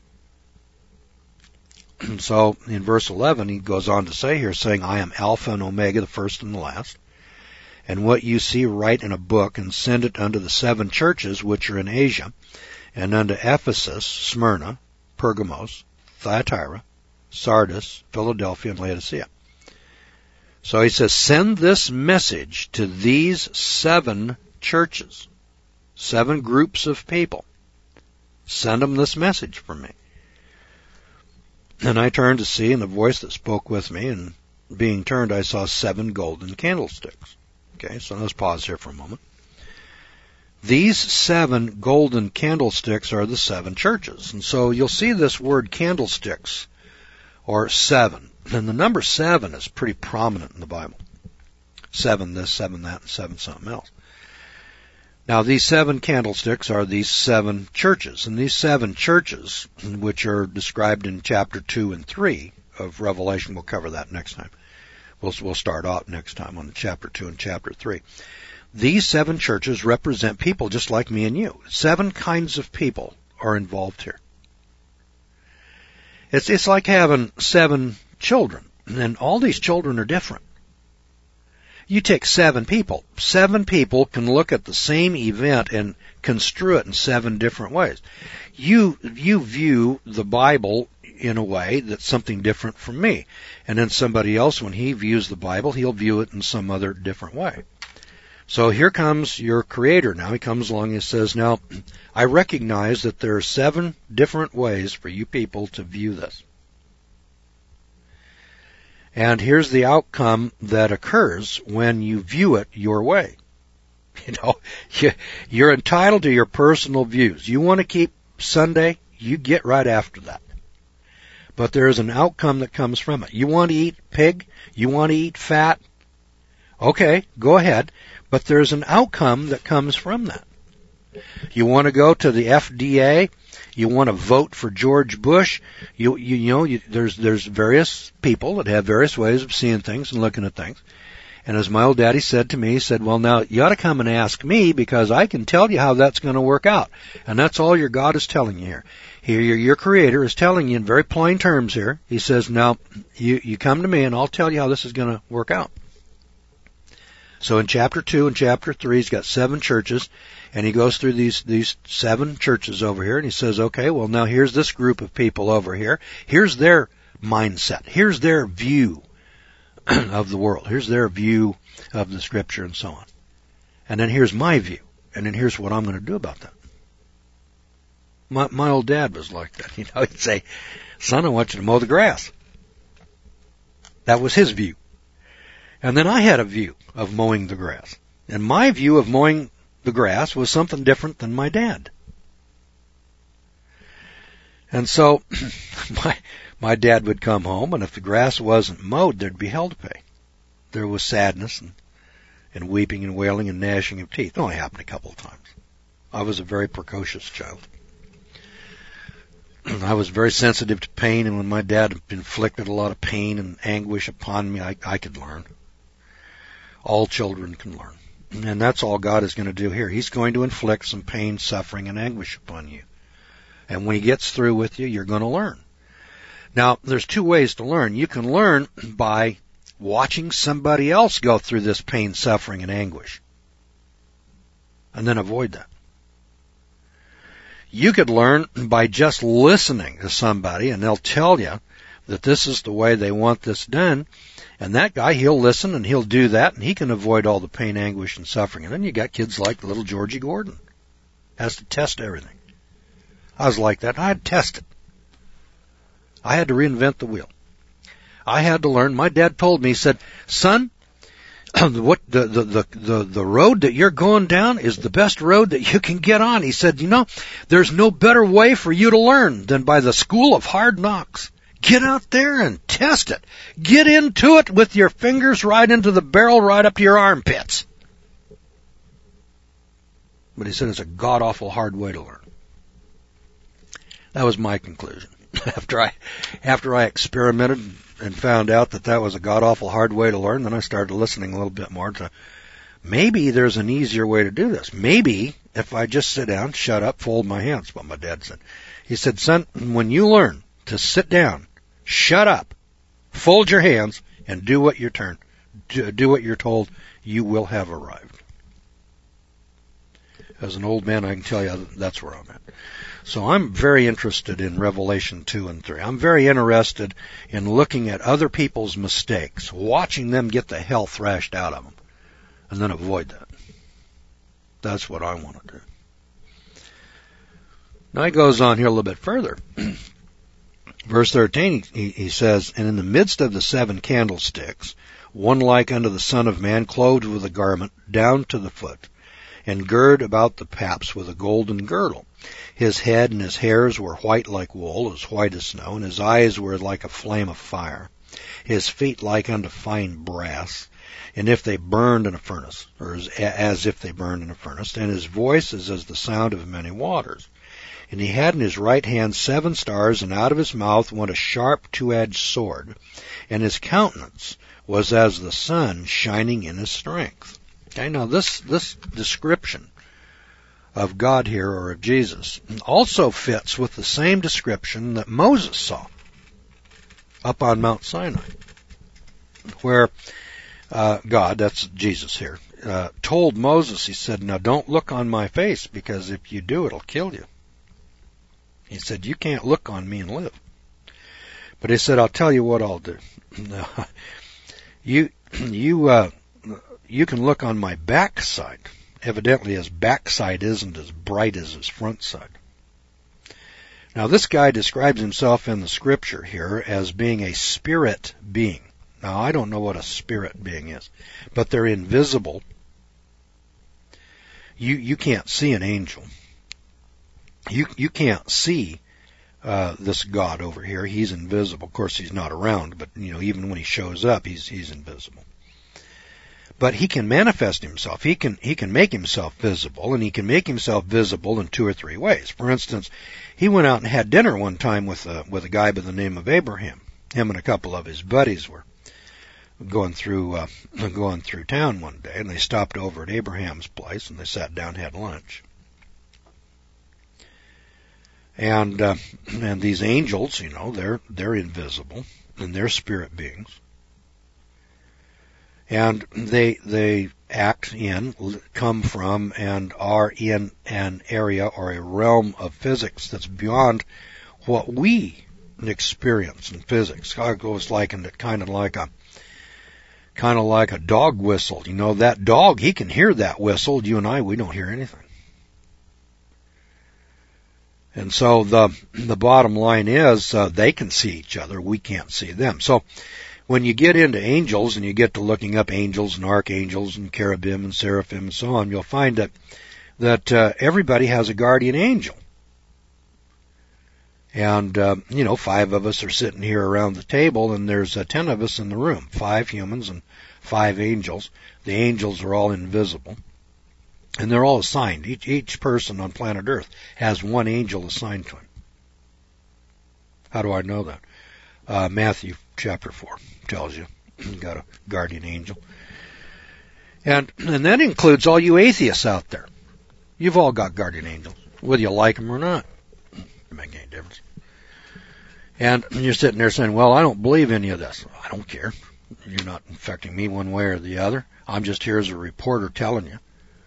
And so in verse eleven, he goes on to say here, saying, I am Alpha and Omega, the first and the last. And what you see write in a book, and send it unto the seven churches which are in Asia, and unto Ephesus, Smyrna, Pergamos, Thyatira, Sardis, Philadelphia, and Laodicea. So he says, send this message to these seven churches, seven groups of people. Send them this message from me. And I turned to see, and the voice that spoke with me, and being turned, I saw seven golden candlesticks. Okay, so let's pause here for a moment. These seven golden candlesticks are the seven churches. And so you'll see this word candlesticks, or seven. And the number seven is pretty prominent in the Bible. Seven this, seven that, and seven something else. Now, these seven candlesticks are these seven churches. And these seven churches, which are described in chapter two and three of Revelation, we'll cover that next time. We'll, we'll start off next time on chapter two and chapter three. These seven churches represent people just like me and you. Seven kinds of people are involved here. It's, it's like having seven children, and all these children are different. You take seven people. Seven people can look at the same event and construe it in seven different ways. You, you view the Bible in a way that's something different from me. And then somebody else, when he views the Bible, he'll view it in some other different way. So here comes your Creator now. He comes along and says, now, I recognize that there are seven different ways for you people to view this. And here's the outcome that occurs when you view it your way. You know, you're entitled to your personal views. You want to keep Sunday, you get right after that. But there is an outcome that comes from it. You want to eat pig? You want to eat fat? Okay, go ahead. But there's an outcome that comes from that. You want to go to the F D A? You want to vote for George Bush? You you, you know, you, there's there's various people that have various ways of seeing things and looking at things. And as my old daddy said to me, he said, well, now, you ought to come and ask me because I can tell you how that's going to work out. And that's all your God is telling you here. Here, your, your Creator is telling you in very plain terms here. He says, now, you, you come to me and I'll tell you how this is going to work out. So in chapter two and chapter three, he's got seven churches, and he goes through these, these seven churches over here, and he says, okay, well, now here's this group of people over here. Here's their mindset. Here's their view of the world. Here's their view of the Scripture and so on. And then here's my view. And then here's what I'm going to do about that. My, my old dad was like that. You know, he'd say, son, I want you to mow the grass. That was his view. And then I had a view of mowing the grass. And my view of mowing the grass was something different than my dad. And so my my dad would come home, and if the grass wasn't mowed, there'd be hell to pay. There was sadness and, and weeping and wailing and gnashing of teeth. It only happened a couple of times. I was a very precocious child. I was very sensitive to pain, and when my dad inflicted a lot of pain and anguish upon me, I, I could learn. All children can learn. And that's all God is going to do here. He's going to inflict some pain, suffering, and anguish upon you. And when he gets through with you, you're going to learn. Now, there's two ways to learn. You can learn by watching somebody else go through this pain, suffering, and anguish. And then avoid that. You could learn by just listening to somebody, and they'll tell you that this is the way they want this done. And that guy, he'll listen and he'll do that, and he can avoid all the pain, anguish, and suffering. And then you got kids like little Georgie Gordon. Has to test everything. I was like that. I had to test it. I had to reinvent the wheel. I had to learn. My dad told me, he said, son, what the, the, the, the, the road that you're going down is the best road that you can get on. He said, you know, there's no better way for you to learn than by the school of hard knocks. Get out there and test it. Get into it with your fingers right into the barrel, right up to your armpits. But he said it's a god-awful hard way to learn. That was my conclusion. After I, after I experimented and found out that that was a god-awful hard way to learn, then I started listening a little bit more to maybe there's an easier way to do this. Maybe if I just sit down, shut up, fold my hands, what my dad said. He said, son, when you learn to sit down, shut up, fold your hands, and do what you're turned, do, do what you're told, you will have arrived. As an old man, I can tell you that's where I'm at. So I'm very interested in Revelation two and three. I'm very interested in looking at other people's mistakes, watching them get the hell thrashed out of them, and then avoid that. That's what I want to do. Now he goes on here a little bit further. Verse thirteen, he, he says, and in the midst of the seven candlesticks, one like unto the Son of Man, clothed with a garment down to the foot, and girt about the paps with a golden girdle. His head and his hairs were white like wool, as white as snow, and his eyes were like a flame of fire. His feet like unto fine brass, and if they burned in a furnace, or as, as if they burned in a furnace, and his voice is as the sound of many waters. And he had in his right hand seven stars, and out of his mouth went a sharp two-edged sword, and his countenance was as the sun shining in his strength. Okay, now this, this description of God here, or of Jesus, also fits with the same description that Moses saw up on Mount Sinai, where uh, God, that's Jesus here, uh, told Moses, he said, now don't look on my face, because if you do, it'll kill you. He said, you can't look on me and live. But he said, I'll tell you what I'll do. you, you, uh, you can look on my backside. Evidently his backside isn't as bright as his front side. Now this guy describes himself in the scripture here as being a spirit being. Now I don't know what a spirit being is, but they're invisible. You, you can't see an angel. You, you can't see, uh, this God over here. He's invisible. Of course he's not around, but you know, even when he shows up, he's, he's invisible. But he can manifest himself. He can, he can make himself visible, and he can make himself visible in two or three ways. For instance, he went out and had dinner one time with a, with a guy by the name of Abraham. Him and a couple of his buddies were going through, uh, going through town one day, and they stopped over at Abraham's place, and they sat down and had lunch. And, uh, and these angels, you know, they're, they're invisible, and they're spirit beings. And they, they act in, come from, and are in an area or a realm of physics that's beyond what we experience in physics. I was likened it kind of like a, kind of like a dog whistle. You know, that dog, he can hear that whistle. You and I, we don't hear anything. And so the, the bottom line is, uh, they can see each other. We can't see them. So, when you get into angels and you get to looking up angels and archangels and cherubim and seraphim and so on, you'll find that that uh, everybody has a guardian angel. And, uh, you know, five of us are sitting here around the table, and there's uh, ten of us in the room, five humans and five angels. The angels are all invisible, and they're all assigned. Each, each person on planet Earth has one angel assigned to him. How do I know that? Uh, Matthew chapter four tells you. You got a guardian angel. And, and that includes all you atheists out there. You've all got guardian angels, whether you like them or not. Doesn't make any difference. And you're sitting there saying, well, I don't believe any of this. I don't care. You're not affecting me one way or the other. I'm just here as a reporter telling you.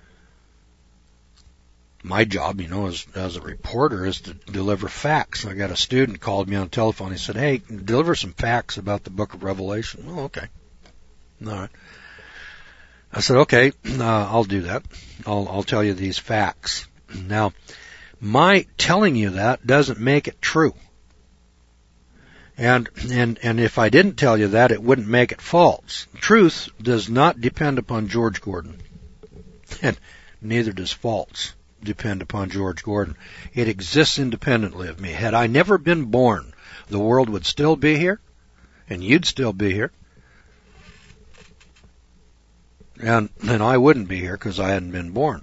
My job, you know, as, as a reporter is to deliver facts. I got a student called me on the telephone. He said, hey, deliver some facts about the book of Revelation. Oh, okay. All right. I said, okay, uh, I'll do that. I'll, I'll tell you these facts. Now, my telling you that doesn't make it true. And, and, and if I didn't tell you that, it wouldn't make it false. Truth does not depend upon George Gordon. And neither does false depend upon George Gordon. It exists independently of me. Had I never been born, the world would still be here, and you'd still be here. And, and I wouldn't be here because I hadn't been born.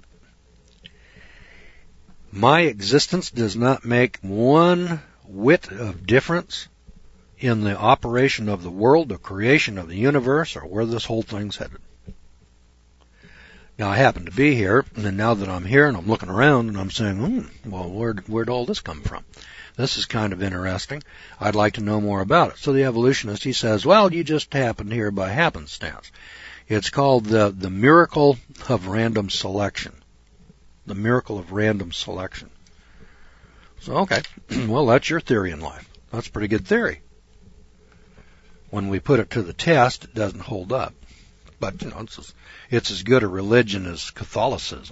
My existence does not make one whit of difference in the operation of the world, the creation of the universe, or where this whole thing's headed. Now, I happen to be here, and now that I'm here and I'm looking around and I'm saying, hmm, well, where'd, where'd all this come from? This is kind of interesting. I'd like to know more about it. So the evolutionist, he says, well, you just happened here by happenstance. It's called the, the miracle of random selection. The miracle of random selection. So, okay, well, that's your theory in life. That's a pretty good theory. When we put it to the test, it doesn't hold up. But, you know, it's as, it's as good a religion as Catholicism.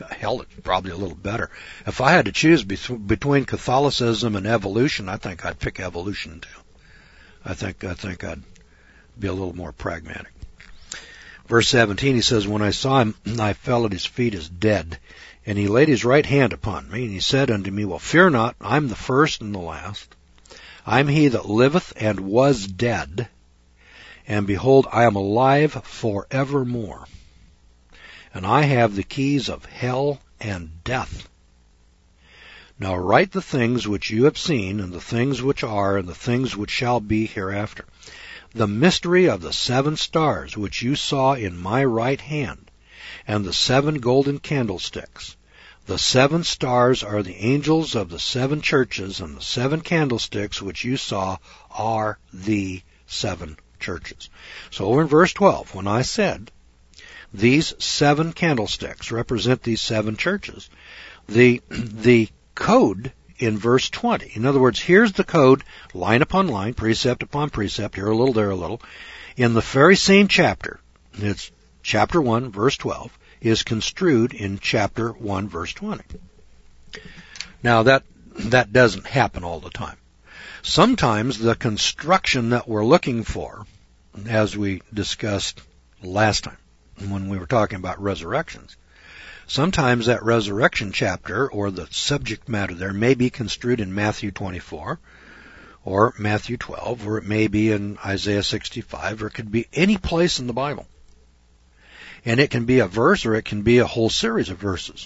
Hell, it's probably a little better. If I had to choose be- between Catholicism and evolution, I think I'd pick evolution too. I think I think I'd be a little more pragmatic. Verse seventeen, he says, when I saw him, I fell at his feet as dead, and he laid his right hand upon me, and he said unto me, well, fear not, I'm the first and the last. I'm he that liveth and was dead, and behold, I am alive forevermore. And I have the keys of hell and death. Now write the things which you have seen, and the things which are, and the things which shall be hereafter. The mystery of the seven stars which you saw in my right hand, and the seven golden candlesticks. The seven stars are the angels of the seven churches, and the seven candlesticks which you saw are the seven churches. So over in verse twelve, when I said, these seven candlesticks represent these seven churches, the, the code in verse twenty, in other words, here's the code, line upon line, precept upon precept, here a little, there a little, in the very same chapter, it's chapter one, verse twelve, is construed in chapter one, verse twenty. Now that, that doesn't happen all the time. Sometimes the construction that we're looking for, as we discussed last time, when we were talking about resurrections, sometimes that resurrection chapter or the subject matter there may be construed in Matthew twenty-four or Matthew twelve, or it may be in Isaiah sixty-five, or it could be any place in the Bible. And it can be a verse or it can be a whole series of verses.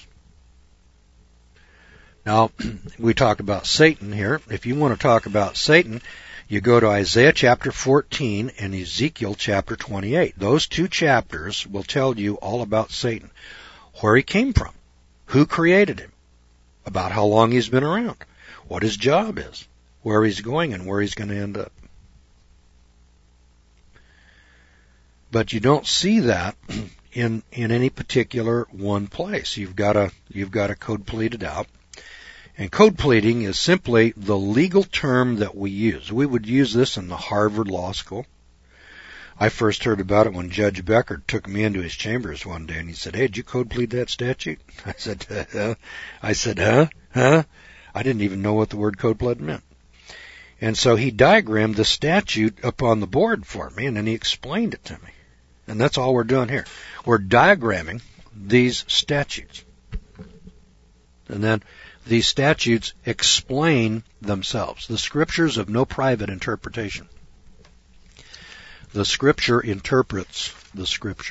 Now, we talk about Satan here. If you want to talk about Satan, you go to Isaiah chapter fourteen and Ezekiel chapter twenty-eight. Those two chapters will tell you all about Satan. Where he came from, who created him, about how long he's been around, what his job is, where he's going and where he's going to end up. But you don't see that in in any particular one place. You've got to you've got to code plead it out. And code pleading is simply the legal term that we use. We would use this in the Harvard Law School. I first heard about it when Judge Becker took me into his chambers one day, and he said, "Hey, did you code plead that statute?" I said, uh, "I said, huh, huh." I didn't even know what the word code plead meant, and so he diagrammed the statute up on the board for me, and then he explained it to me, and that's all we're doing here. We're diagramming these statutes, and then these statutes explain themselves. The Scriptures of no private interpretation. The Scripture interprets the Scripture.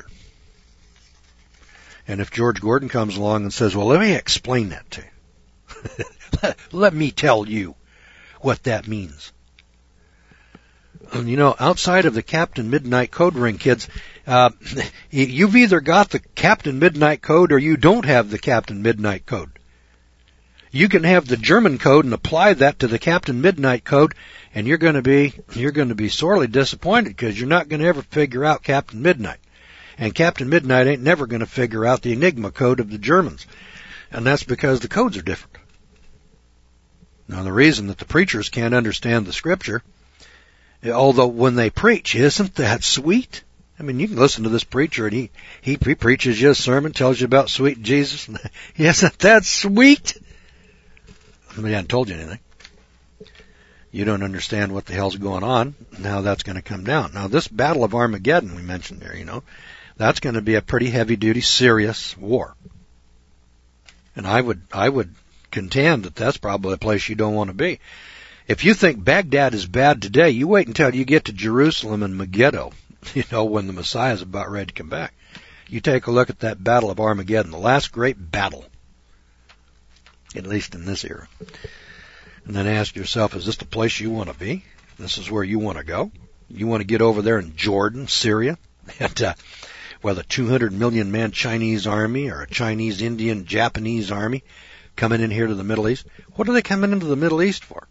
And if George Gordon comes along and says, well, let me explain that to you. let, let me tell you what that means. And you know, outside of the Captain Midnight Code ring, kids, uh, you've either got the Captain Midnight Code or you don't have the Captain Midnight Code. You can have the German code and apply that to the Captain Midnight Code, and you're going to be you're going to be sorely disappointed because you're not going to ever figure out Captain Midnight. And Captain Midnight ain't never going to figure out the Enigma code of the Germans. And that's because the codes are different. Now, the reason that the preachers can't understand the Scripture, although when they preach, isn't that sweet? I mean, you can listen to this preacher, and he, he, he preaches you a sermon, tells you about sweet Jesus. Isn't that sweet? I mean, I haven't told you anything. You don't understand what the hell's going on. Now that's going to come down. Now, this Battle of Armageddon we mentioned there, you know, that's going to be a pretty heavy-duty, serious war. And I would, I would contend that that's probably a place you don't want to be. If you think Baghdad is bad today, you wait until you get to Jerusalem and Megiddo, you know, when the Messiah is about ready to come back. You take a look at that Battle of Armageddon, the last great battle, at least in this era. And then ask yourself, is this the place you want to be? This is where you want to go? You want to get over there in Jordan, Syria, and uh, with a two hundred million man Chinese army or a Chinese, Indian, Japanese army coming in here to the Middle East? What are they coming into the Middle East for?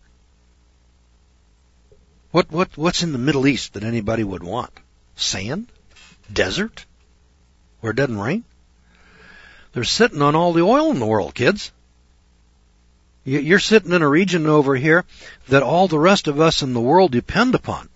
What what what's in the Middle East that anybody would want? Sand? Desert? Where it doesn't rain? They're sitting on all the oil in the world, kids. You're sitting in a region over here that all the rest of us in the world depend upon.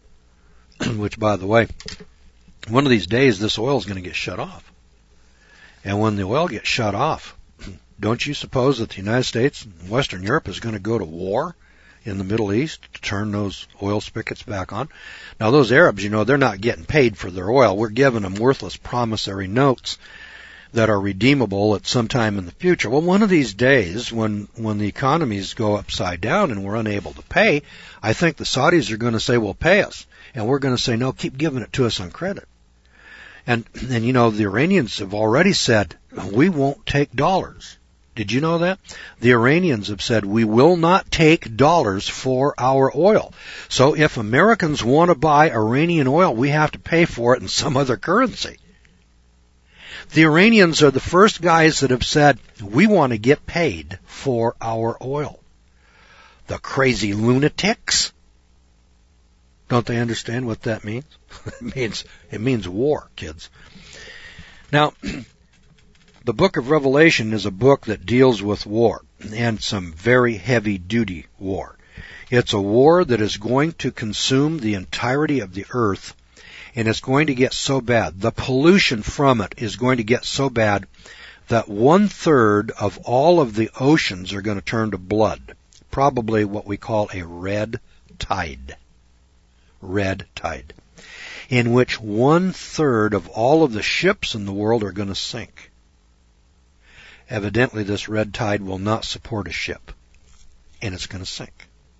Which, by the way, one of these days this oil is going to get shut off. And when the oil gets shut off, don't you suppose that the United States and Western Europe is going to go to war in the Middle East to turn those oil spigots back on? Now, those Arabs, you know, they're not getting paid for their oil. We're giving them worthless promissory notes that are redeemable at some time in the future. Well, one of these days, when, when the economies go upside down and we're unable to pay, I think the Saudis are going to say, well, pay us. And we're going to say, no, keep giving it to us on credit. And, and you know, the Iranians have already said, we won't take dollars. Did you know that? The Iranians have said, we will not take dollars for our oil. So if Americans want to buy Iranian oil, we have to pay for it in some other currency. The Iranians are the first guys that have said, we want to get paid for our oil. The crazy lunatics. Don't they understand what that means? It means, it means war, kids. Now, the book of Revelation is a book that deals with war, and some very heavy-duty war. It's a war that is going to consume the entirety of the earth, and it's going to get so bad. The pollution from it is going to get so bad that one-third of all of the oceans are going to turn to blood, probably what we call a red tide. Red tide, in which one-third of all of the ships in the world are going to sink. Evidently, this red tide will not support a ship, and it's going to sink.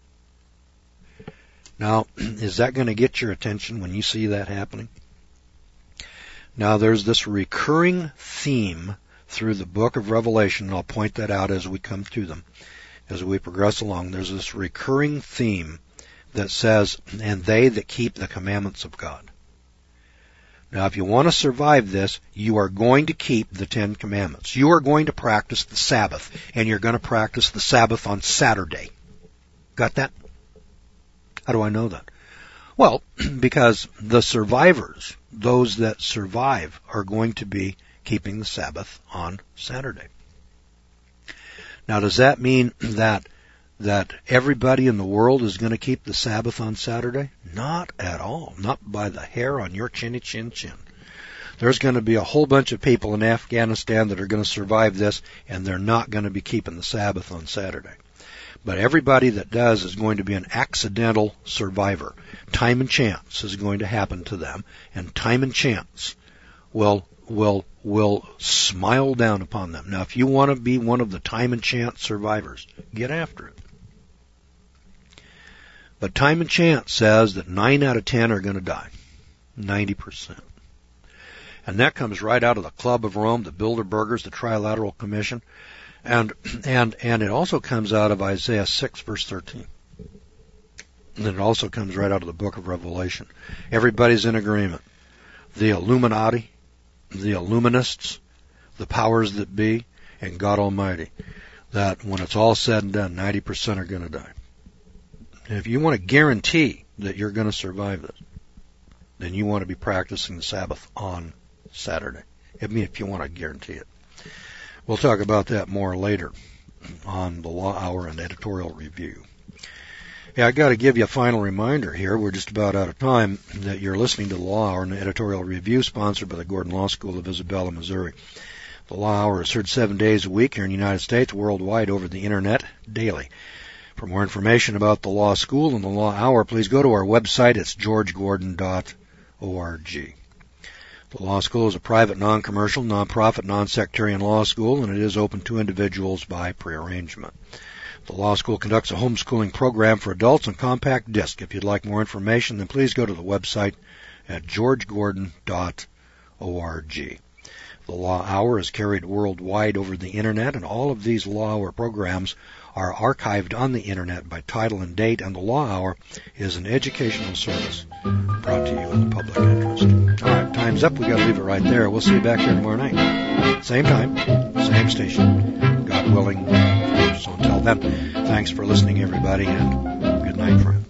Now, is that going to get your attention when you see that happening? Now, there's this recurring theme through the book of Revelation, and I'll point that out as we come through them, as we progress along. There's this recurring theme that says, and they that keep the commandments of God. Now, if you want to survive this, you are going to keep the Ten Commandments. You are going to practice the Sabbath, and you're going to practice the Sabbath on Saturday. Got that? How do I know that? Well, because the survivors, those that survive, are going to be keeping the Sabbath on Saturday. Now, does that mean that that everybody in the world is going to keep the Sabbath on Saturday? Not at all. Not by the hair on your chinny chin chin. There's going to be a whole bunch of people in Afghanistan that are going to survive this, and they're not going to be keeping the Sabbath on Saturday. But everybody that does is going to be an accidental survivor. Time and chance is going to happen to them, and time and chance will will will smile down upon them. Now, if you want to be one of the time and chance survivors, get after it. But time and chance says that nine out of ten are going to die. ninety percent. And that comes right out of the Club of Rome, the Bilderbergers, the Trilateral Commission. And, and, and it also comes out of Isaiah six, verse thirteen. And it also comes right out of the book of Revelation. Everybody's in agreement. The Illuminati, the Illuminists, the powers that be, and God Almighty, that when it's all said and done, ninety percent are going to die. And if you want to guarantee that you're going to survive this, then you want to be practicing the Sabbath on Saturday. I mean, if you want to guarantee it. We'll talk about that more later on the Law Hour and Editorial Review. Yeah, I got to give you a final reminder here. We're just about out of time, that you're listening to the Law Hour and Editorial Review, sponsored by the Gordon Law School of Isabella, Missouri. The Law Hour is heard seven days a week here in the United States, worldwide over the Internet, daily. For more information about the Law School and the Law Hour, please go to our website. It's george gordon dot org. The Law School is a private, non-commercial, non-profit, non-sectarian law school, and it is open to individuals by prearrangement. The Law School conducts a homeschooling program for adults on compact disc. If you'd like more information, then please go to the website at george gordon dot org. The Law Hour is carried worldwide over the Internet, and all of these Law Hour programs are archived on the Internet by title and date, and the Law Hour is an educational service brought to you in the public interest. All right, time's up. We've got to leave it right there. We'll see you back here tomorrow night. Same time, same station, God willing. So until then, thanks for listening, everybody, and good night, friends.